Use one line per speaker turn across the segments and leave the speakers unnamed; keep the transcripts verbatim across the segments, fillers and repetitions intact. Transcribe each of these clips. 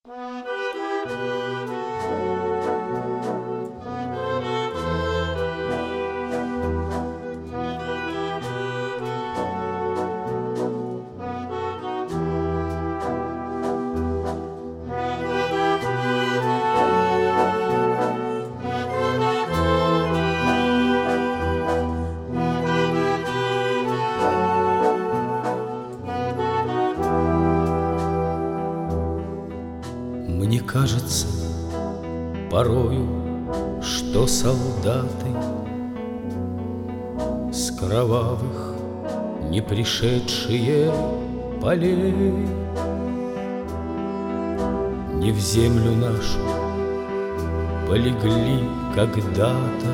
Мне кажется порою, что солдаты с кровавых не пришедшие полей не в землю нашу полегли когда-то,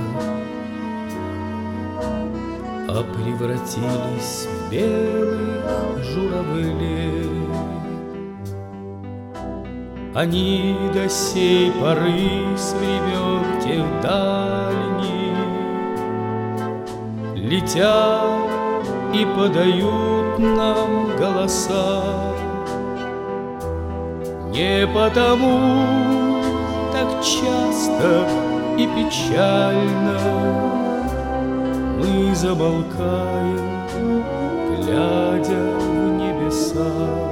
а превратились в белых журавлей. Они до сей поры с времен тех дальних летят и подают нам голоса. Не потому так часто и печально мы замолкаем, глядя в небеса.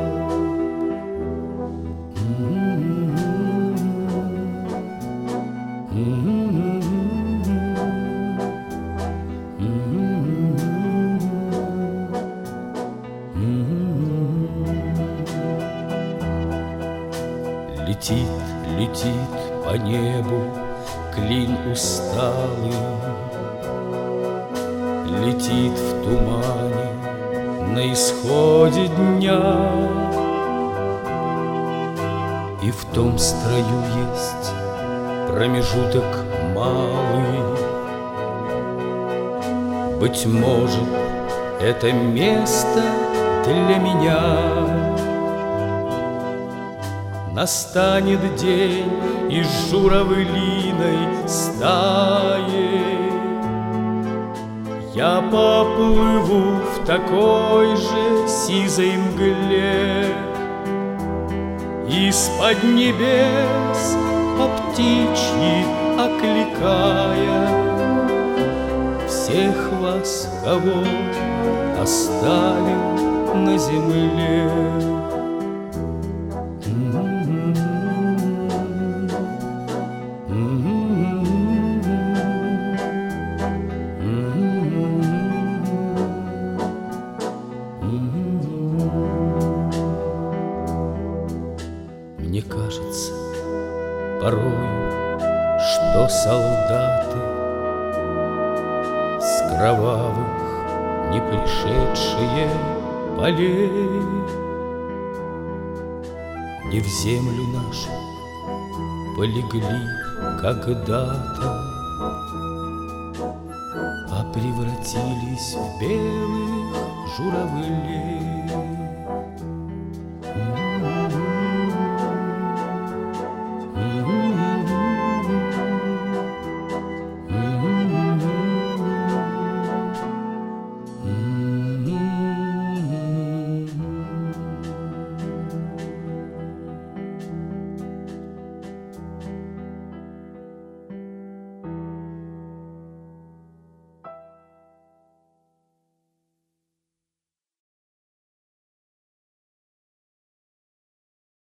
Летит, летит по небу клин усталый, летит в тумане на исходе дня. И в том строю есть промежуток малый. Быть может, это место для меня. Настанет день, и с журавлиной стаей я поплыву в такой же сизой мгле. Из-под небес по птичьи окликая всех вас, кого оставил на земле. Мне кажется порою, что солдаты с кровавых не пришедшие полей не в землю нашу полегли когда-то, а превратились в белых журавлей.